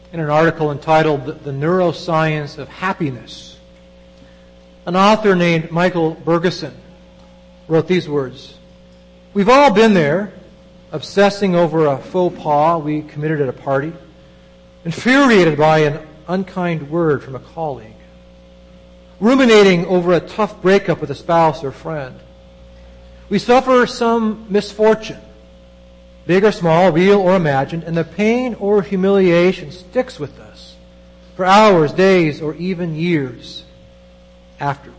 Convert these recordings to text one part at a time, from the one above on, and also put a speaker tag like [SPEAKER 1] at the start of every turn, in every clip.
[SPEAKER 1] in an article entitled The Neuroscience of Happiness. An author named Michael Bergeson wrote these words: "We've all been there, obsessing over a faux pas we committed at a party, infuriated by an unkind word from a colleague, ruminating over a tough breakup with a spouse or friend. We suffer some misfortune, big or small, real or imagined, and the pain or humiliation sticks with us for hours, days, or even years afterward.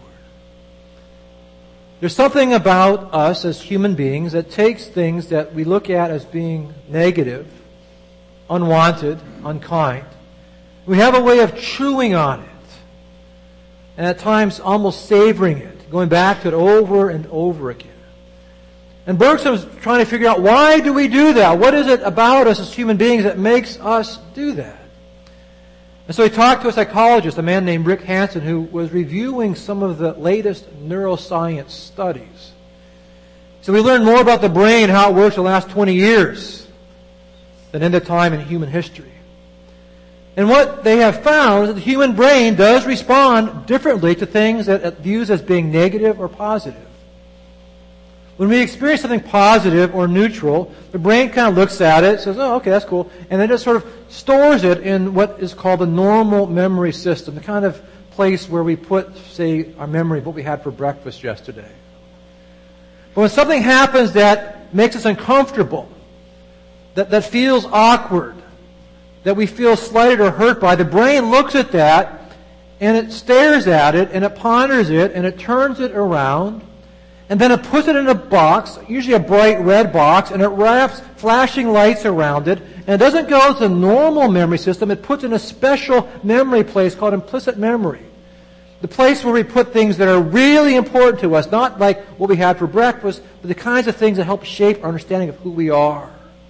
[SPEAKER 1] There's something about us as human beings that takes things that we look at as being negative, unwanted, unkind. We have a way of chewing on it, and at times almost savoring it, going back to it over and over again. And Bergson was trying to figure out, why do we do that? What is it about us as human beings that makes us do that? And so he talked to a psychologist, a man named Rick Hanson, who was reviewing some of the latest neuroscience studies. So we learned more about the brain and how it works in the last 20 years than any time in human history. And what they have found is that the human brain does respond differently to things that it views as being negative or positive. When we experience something positive or neutral, the brain kind of looks at it, says, oh, okay, that's cool, and then just sort of stores it in what is called the normal memory system, the kind of place where we put, say, our memory of what we had for breakfast yesterday. But when something happens that makes us uncomfortable, that feels awkward, that we feel slighted or hurt by, the brain looks at that, and it stares at it, and it ponders it, and it turns it around, and then it puts it in a box, usually a bright red box, and it wraps flashing lights around it. And it doesn't go to the normal memory system. It puts it in a special memory place called implicit memory. The place where we put things that are really important to us, not like what we had for breakfast, but the kinds of things that help shape our understanding of who we are.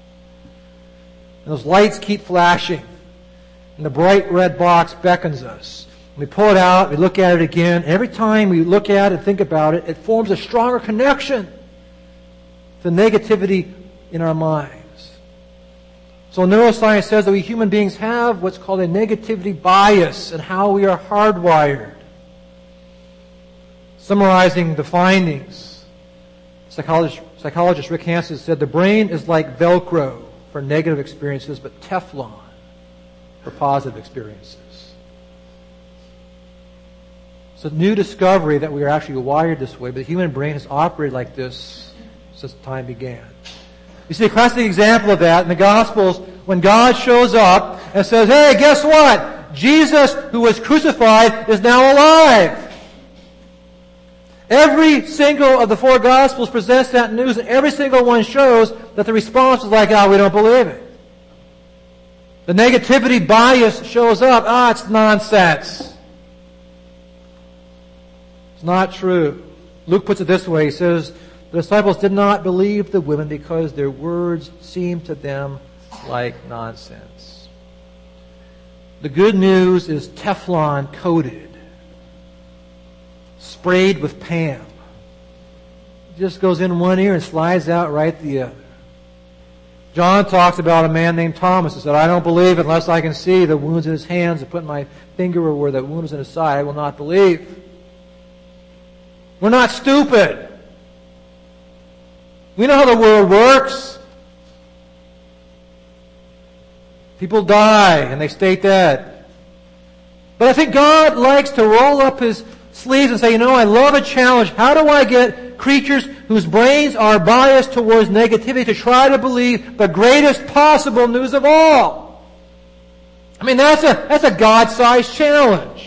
[SPEAKER 1] And those lights keep flashing, and the bright red box beckons us. We pull it out, we look at it again. Every time we look at it and think about it, it forms a stronger connection to negativity in our minds. So neuroscience says that we human beings have what's called a negativity bias and how we are hardwired. Summarizing the findings, psychologist Rick Hanson said the brain is like Velcro for negative experiences, but Teflon for positive experiences. It's a new discovery that we are actually wired this way, but the human brain has operated like this since time began. You see a classic example of that in the Gospels when God shows up and says, hey, guess what? Jesus, who was crucified, is now alive. Every single of the four Gospels presents that news, and every single one shows that the response is like, we don't believe it. The negativity bias shows up. It's nonsense. It's not true. Luke puts it this way. He says, the disciples did not believe the women because their words seemed to them like nonsense. The good news is Teflon coated, sprayed with Pam. It just goes in one ear and slides out right the other. John talks about a man named Thomas who said, I don't believe unless I can see the wounds in his hands and put my finger where the wound was in his side. I will not believe. We're not stupid. We know how the world works. People die and they stay dead. But I think God likes to roll up His sleeves and say, I love a challenge. How do I get creatures whose brains are biased towards negativity to try to believe the greatest possible news of all? That's a God-sized challenge.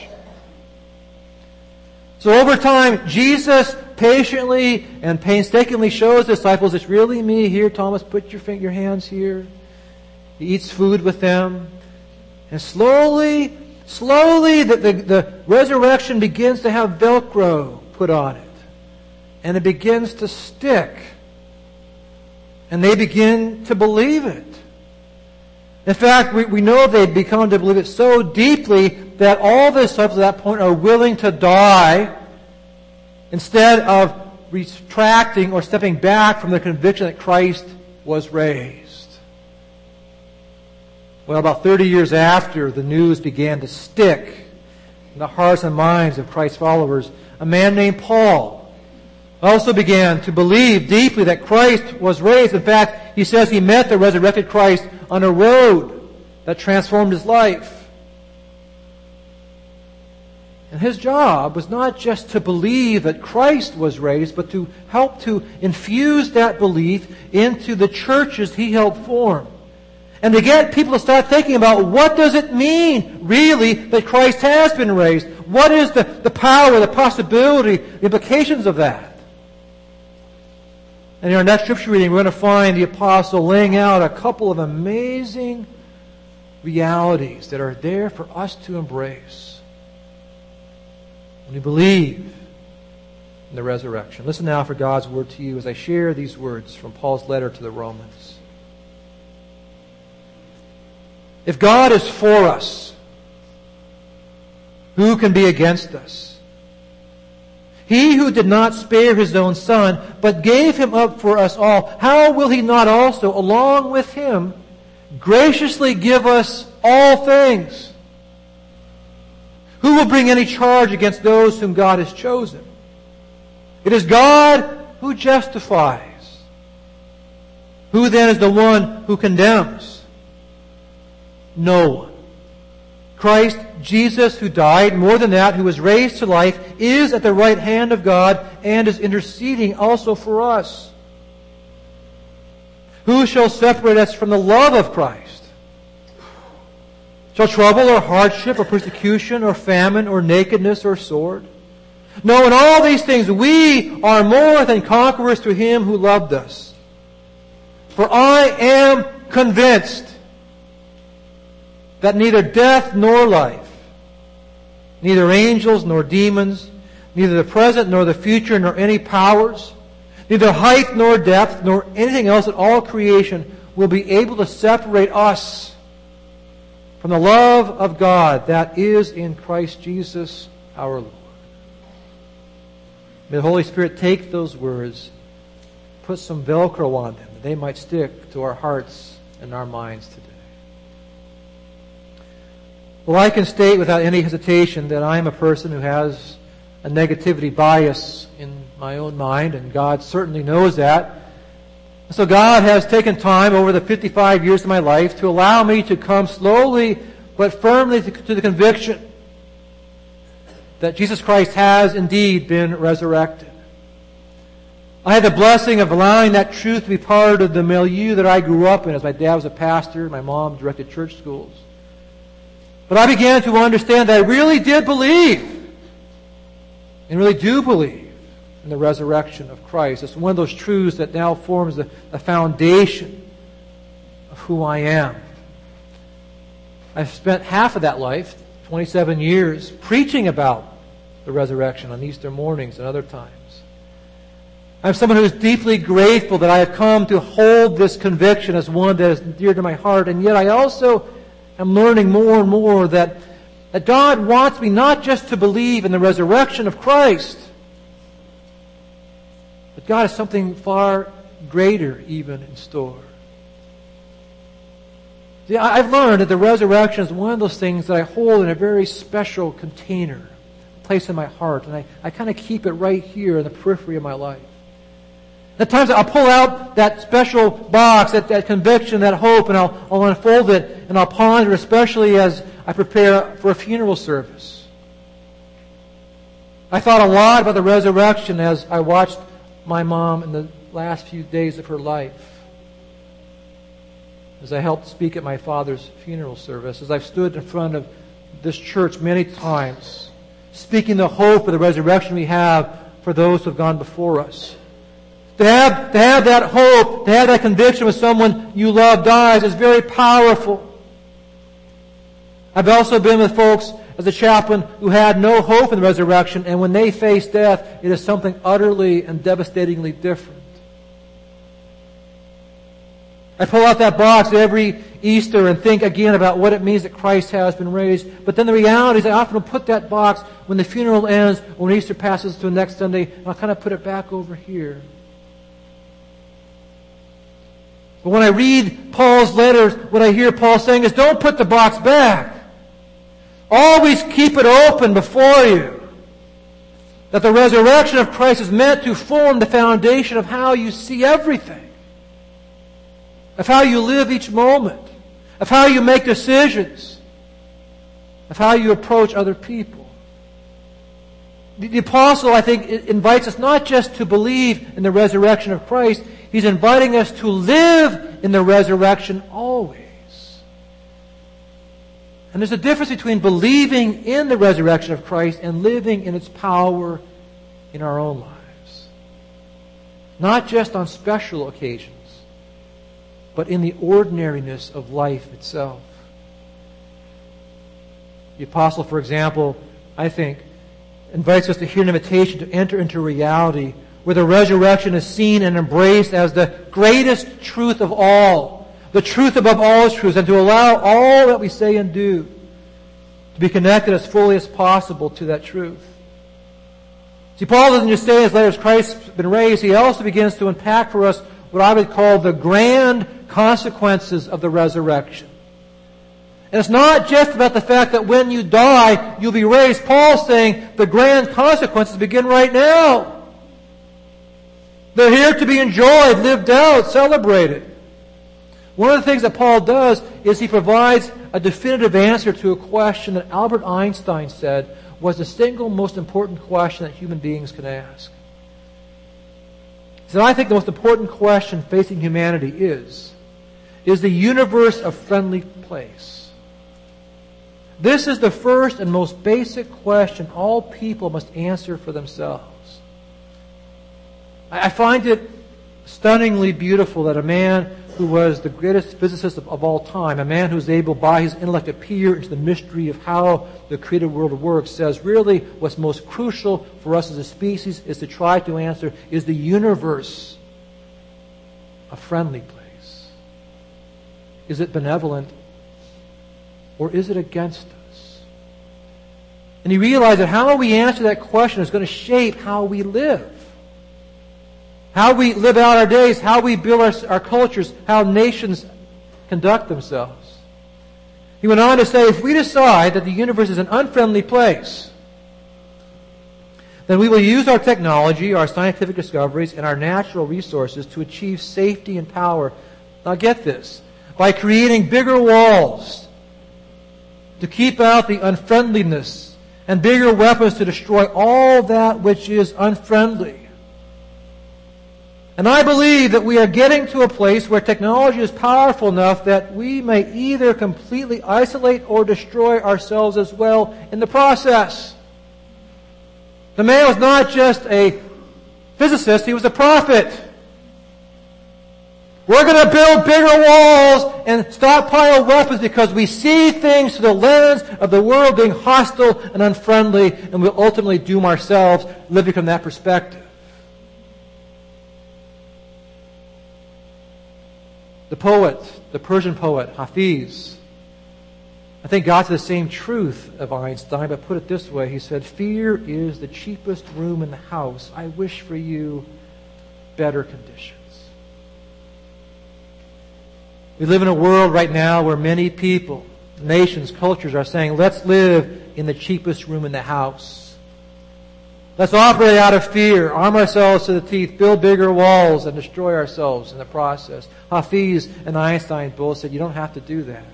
[SPEAKER 1] So over time, Jesus patiently and painstakingly shows the disciples, it's really me here, Thomas, put your hands here. He eats food with them. And slowly, the resurrection begins to have Velcro put on it. And it begins to stick. And they begin to believe it. In fact, we know they've become to believe it so deeply that all the disciples at that point are willing to die instead of retracting or stepping back from the conviction that Christ was raised. Well, about 30 years after the news began to stick in the hearts and minds of Christ's followers, a man named Paul also began to believe deeply that Christ was raised. In fact, he says he met the resurrected Christ on a road that transformed his life. And his job was not just to believe that Christ was raised, but to help to infuse that belief into the churches he helped form. And to get people to start thinking about what does it mean, really, that Christ has been raised? What is the power, the possibility, the implications of that? And in our next scripture reading, we're going to find the apostle laying out a couple of amazing realities that are there for us to embrace when we believe in the resurrection. Listen now for God's word to you as I share these words from Paul's letter to the Romans. If God is for us, who can be against us? He who did not spare His own Son, but gave Him up for us all, how will He not also, along with Him, graciously give us all things? Who will bring any charge against those whom God has chosen? It is God who justifies. Who then is the one who condemns? No one. Christ Jesus, who died, more than that, who was raised to life, is at the right hand of God and is interceding also for us. Who shall separate us from the love of Christ? Shall trouble or hardship or persecution or famine or nakedness or sword? No, in all these things we are more than conquerors through Him who loved us. For I am convinced that neither death nor life, neither angels nor demons, neither the present nor the future, nor any powers, neither height nor depth, nor anything else in all creation will be able to separate us from the love of God that is in Christ Jesus our Lord. May the Holy Spirit take those words, put some Velcro on them, that they might stick to our hearts and our minds today. Well, I can state without any hesitation that I am a person who has a negativity bias in my own mind, and God certainly knows that. So God has taken time over the 55 years of my life to allow me to come slowly but firmly to the conviction that Jesus Christ has indeed been resurrected. I had the blessing of allowing that truth to be part of the milieu that I grew up in, as my dad was a pastor, my mom directed church schools. But I began to understand that I really did believe, and really do believe, in the resurrection of Christ. It's one of those truths that now forms the foundation of who I am. I've spent half of that life, 27 years, preaching about the resurrection on Easter mornings and other times. I'm someone who is deeply grateful that I have come to hold this conviction as one that is dear to my heart, and yet I also am learning more and more that God wants me not just to believe in the resurrection of Christ, but God has something far greater even in store. See, I've learned that the resurrection is one of those things that I hold in a very special container, place in my heart, and I kind of keep it right here in the periphery of my life. At times I'll pull out that special box, that conviction, that hope, and I'll unfold it, and I'll ponder, especially as I prepare for a funeral service. I thought a lot about the resurrection as I watched my mom in the last few days of her life, as I helped speak at my father's funeral service, as I've stood in front of this church many times, speaking the hope of the resurrection we have for those who have gone before us. To have that hope, to have that conviction when someone you love dies is very powerful. I've also been with folks as a chaplain who had no hope in the resurrection, and when they face death, it is something utterly and devastatingly different. I pull out that box every Easter and think again about what it means that Christ has been raised. But then the reality is I often put that box when the funeral ends, or when Easter passes to the next Sunday, and I'll kind of put it back over here. But when I read Paul's letters, what I hear Paul saying is, don't put the box back. Always keep it open before you. That the resurrection of Christ is meant to form the foundation of how you see everything. Of how you live each moment. Of how you make decisions. Of how you approach other people. The apostle, I think, invites us not just to believe in the resurrection of Christ, he's inviting us to live in the resurrection always. And there's a difference between believing in the resurrection of Christ and living in its power in our own lives. Not just on special occasions, but in the ordinariness of life itself. The apostle, for example, I think, invites us to hear an invitation to enter into reality where the resurrection is seen and embraced as the greatest truth of all, the truth above all truths, and to allow all that we say and do to be connected as fully as possible to that truth. See, Paul doesn't just say in his letters, Christ's been raised. He also begins to unpack for us what I would call the grand consequences of the resurrection. And it's not just about the fact that when you die, you'll be raised. Paul's saying the grand consequences begin right now. They're here to be enjoyed, lived out, celebrated. One of the things that Paul does is he provides a definitive answer to a question that Albert Einstein said was the single most important question that human beings can ask. He said, I think the most important question facing humanity is the universe a friendly place? This is the first and most basic question all people must answer for themselves. I find it stunningly beautiful that a man who was the greatest physicist of all time, a man who's able by his intellect to peer into the mystery of how the created world works, says really what's most crucial for us as a species is to try to answer, is the universe a friendly place? Is it benevolent? Or is it against us? And you realize that how we answer that question is going to shape how we live. How we live out our days, how we build our cultures, how nations conduct themselves. He went on to say, if we decide that the universe is an unfriendly place, then we will use our technology, our scientific discoveries, and our natural resources to achieve safety and power. Now get this, by creating bigger walls to keep out the unfriendliness and bigger weapons to destroy all that which is unfriendly. And I believe that we are getting to a place where technology is powerful enough that we may either completely isolate or destroy ourselves as well in the process. The man was not just a physicist, he was a prophet. We're going to build bigger walls and stockpile weapons because we see things through the lens of the world being hostile and unfriendly, and we'll ultimately doom ourselves living from that perspective. The poet, the Persian poet, Hafiz, I think got to the same truth of Einstein, but put it this way. He said, fear is the cheapest room in the house. I wish for you better conditions. We live in a world right now where many people, nations, cultures are saying, let's live in the cheapest room in the house. Let's operate out of fear, arm ourselves to the teeth, build bigger walls, and destroy ourselves in the process. Hafiz and Einstein both said, you don't have to do that.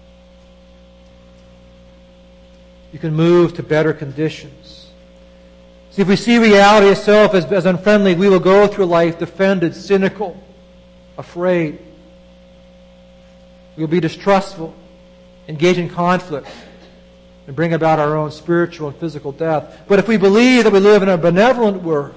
[SPEAKER 1] You can move to better conditions. See, if we see reality itself as unfriendly, we will go through life defended, cynical, afraid. We will be distrustful, engage in conflict, and bring about our own spiritual and physical death. But if we believe that we live in a benevolent world,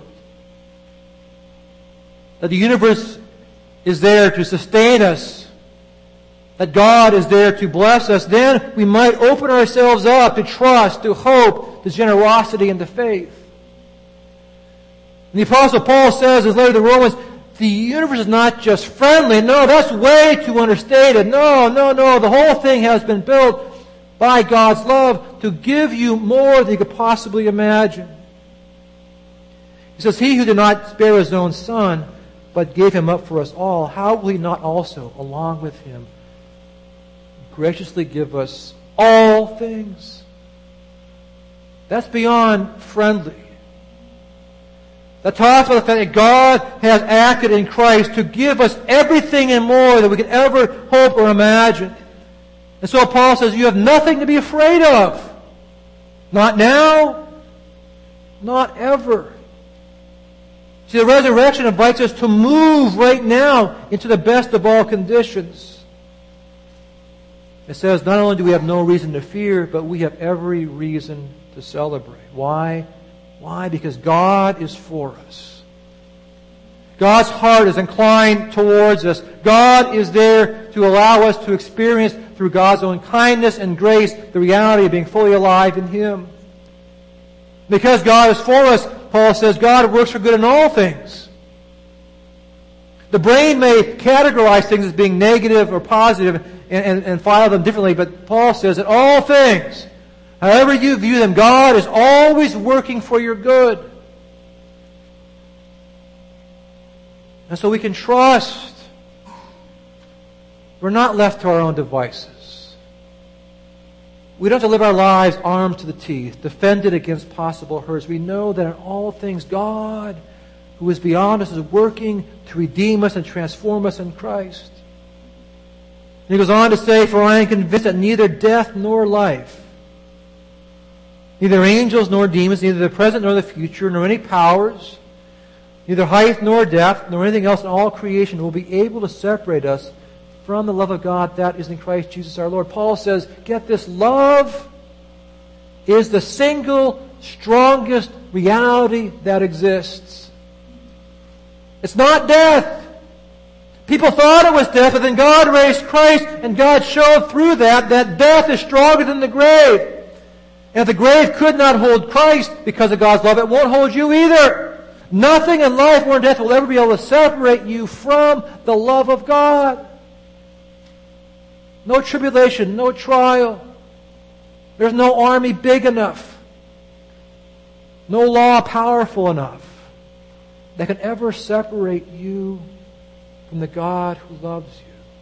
[SPEAKER 1] that the universe is there to sustain us, that God is there to bless us, then we might open ourselves up to trust, to hope, to generosity, and to faith. And the Apostle Paul says in his letter to the Romans, the universe is not just friendly. No, that's way too understated. No. The whole thing has been built by God's love to give you more than you could possibly imagine. He says, he who did not spare his own son, but gave him up for us all, how will he not also, along with him, graciously give us all things? That's beyond friendly. That talks about the fact that God has acted in Christ to give us everything and more that we could ever hope or imagine. And so Paul says, you have nothing to be afraid of. Not now, not ever. See, the resurrection invites us to move right now into the best of all conditions. It says, not only do we have no reason to fear, but we have every reason to celebrate. Why? Why? Because God is for us. God's heart is inclined towards us. God is there to allow us to experience, through God's own kindness and grace, the reality of being fully alive in Him. Because God is for us, Paul says, God works for good in all things. The brain may categorize things as being negative or positive and file them differently, but Paul says that all things, however you view them, God is always working for your good. And so we can trust. We're not left to our own devices. We don't have to live our lives armed to the teeth, defended against possible hurts. We know that in all things God, who is beyond us, is working to redeem us and transform us in Christ. And he goes on to say, for I am convinced that neither death nor life, neither angels nor demons, neither the present nor the future, nor any powers, neither height nor depth, nor anything else in all creation will be able to separate us from the love of God that is in Christ Jesus our Lord. Paul says, get this, love is the single strongest reality that exists. It's not death. People thought it was death, but then God raised Christ, and God showed through that death is stronger than the grave. And if the grave could not hold Christ because of God's love, it won't hold you either. Nothing in life or in death will ever be able to separate you from the love of God. No tribulation, no trial. There's no army big enough, no law powerful enough that can ever separate you from the God who loves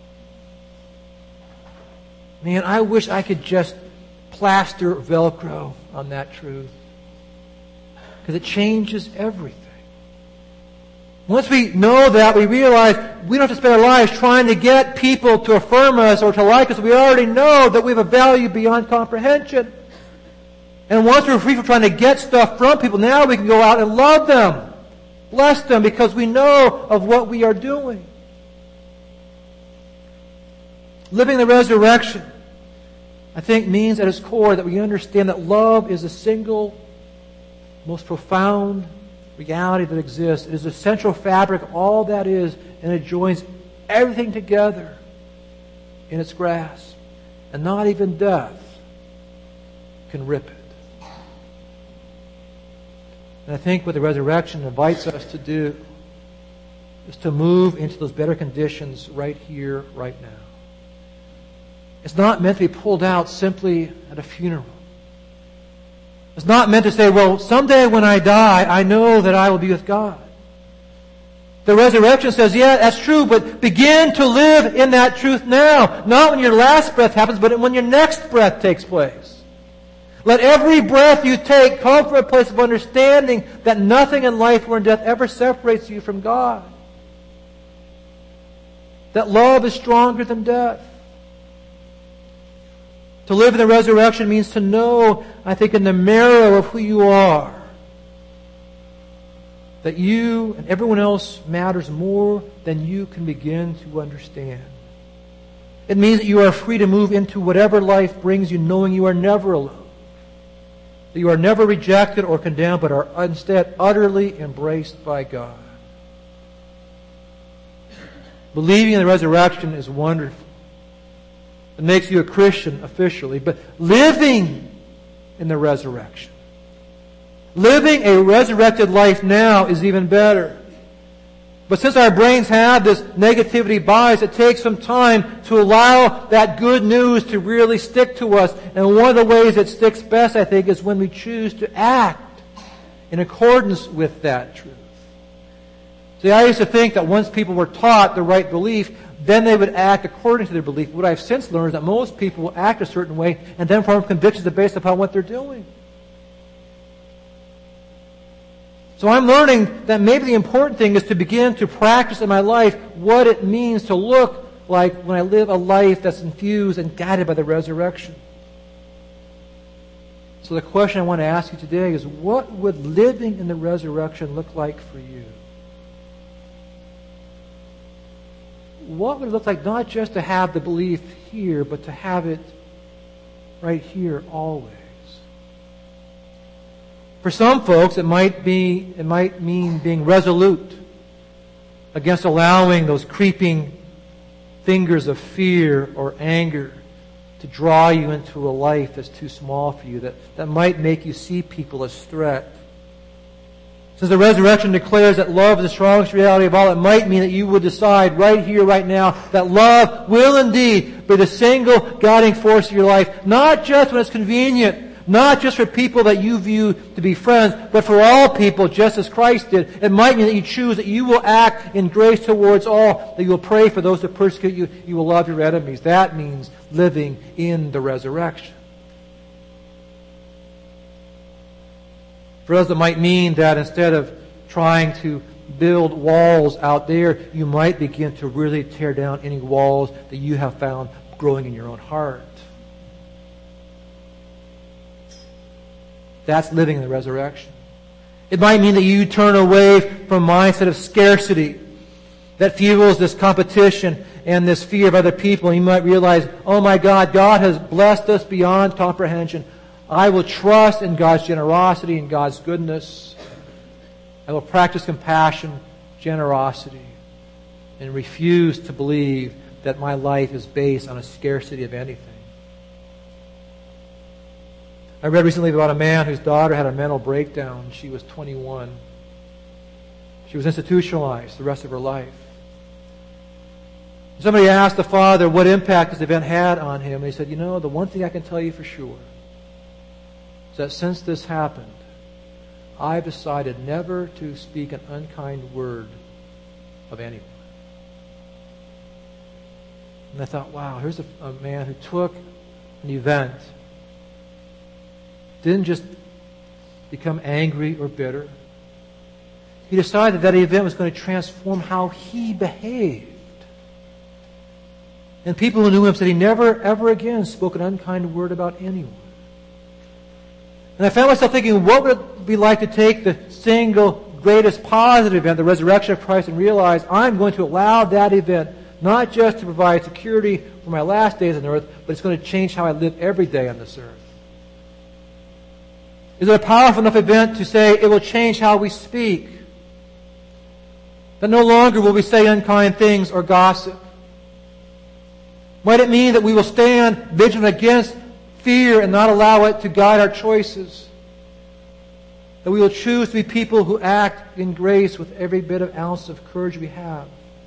[SPEAKER 1] you. Man, I wish I could just plaster Velcro on that truth, because it changes everything. Once we know that, we realize we don't have to spend our lives trying to get people to affirm us or to like us. We already know that we have a value beyond comprehension. And once we're free from trying to get stuff from people, now we can go out and love them, bless them, because we know of what we are doing. Living the resurrection, I think, means at its core that we understand that love is the single most profound reality that exists. It is the central fabric of all that is, and it joins everything together in its grasp. And not even death can rip it. And I think what the resurrection invites us to do is to move into those better conditions right here, right now. It's not meant to be pulled out simply at a funeral. It's not meant to say, well, someday when I die, I know that I will be with God. The resurrection says, yeah, that's true, but begin to live in that truth now. Not when your last breath happens, but when your next breath takes place. Let every breath you take come from a place of understanding that nothing in life or in death ever separates you from God. That love is stronger than death. To live in the resurrection means to know, I think, in the marrow of who you are, that you and everyone else matters more than you can begin to understand. It means that you are free to move into whatever life brings you, knowing you are never alone. That you are never rejected or condemned, but are instead utterly embraced by God. Believing in the resurrection is wonderful. It makes you a Christian officially, but living in the resurrection, living a resurrected life now is even better. But since our brains have this negativity bias, it takes some time to allow that good news to really stick to us. And one of the ways it sticks best, I think, is when we choose to act in accordance with that truth. See, I used to think that once people were taught the right belief, then they would act according to their belief. What I've since learned is that most people will act a certain way and then form convictions based upon what they're doing. So I'm learning that maybe the important thing is to begin to practice in my life what it means to look like when I live a life that's infused and guided by the resurrection. So the question I want to ask you today is, what would living in the resurrection look like for you? What would it look like not just to have the belief here, but to have it right here always? For some folks, it might mean being resolute against allowing those creeping fingers of fear or anger to draw you into a life that's too small for you, that might make you see people as threat. Since the resurrection declares that love is the strongest reality of all, it might mean that you would decide right here, right now, that love will indeed be the single guiding force of your life, not just when it's convenient, not just for people that you view to be friends, but for all people, just as Christ did. It might mean that you choose that you will act in grace towards all, that you will pray for those who persecute you, you will love your enemies. That means living in the resurrection. For us, it might mean that instead of trying to build walls out there, you might begin to really tear down any walls that you have found growing in your own heart. That's living in the resurrection. It might mean that you turn away from a mindset of scarcity that fuels this competition and this fear of other people. And you might realize, oh my God, God has blessed us beyond comprehension. I will trust in God's generosity and God's goodness. I will practice compassion, generosity, and refuse to believe that my life is based on a scarcity of anything. I read recently about a man whose daughter had a mental breakdown. She was 21. She was institutionalized the rest of her life. Somebody asked the father what impact this event had on him. And he said, the one thing I can tell you for sure is that since this happened, I've decided never to speak an unkind word of anyone. And I thought, wow, here's a man who took an event, didn't just become angry or bitter. He decided that event was going to transform how he behaved. And people who knew him said he never, ever again spoke an unkind word about anyone. And I found myself thinking, what would it be like to take the single greatest positive event, the resurrection of Christ, and realize I'm going to allow that event not just to provide security for my last days on earth, but it's going to change how I live every day on this earth. Is it a powerful enough event to say it will change how we speak? That no longer will we say unkind things or gossip? Might it mean that we will stand vigilant against fear and not allow it to guide our choices? That we will choose to be people who act in grace with every bit of ounce of courage we have?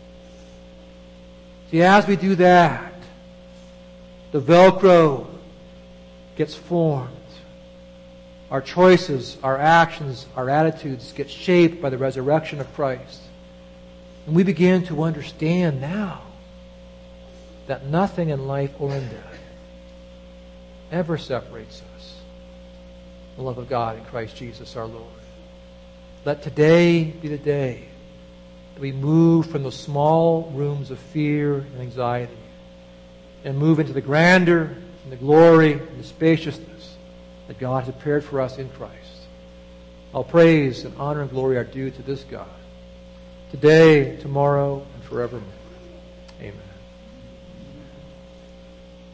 [SPEAKER 1] See, as we do that, the Velcro gets formed. Our choices, our actions, our attitudes get shaped by the resurrection of Christ. And we begin to understand now that nothing in life or in death ever separates us from the love of God in Christ Jesus our Lord. Let today be the day that we move from those small rooms of fear and anxiety and move into the grandeur and the glory and the spaciousness that God has prepared for us in Christ. All praise and honor and glory are due to this God, today, tomorrow, and forevermore. Amen.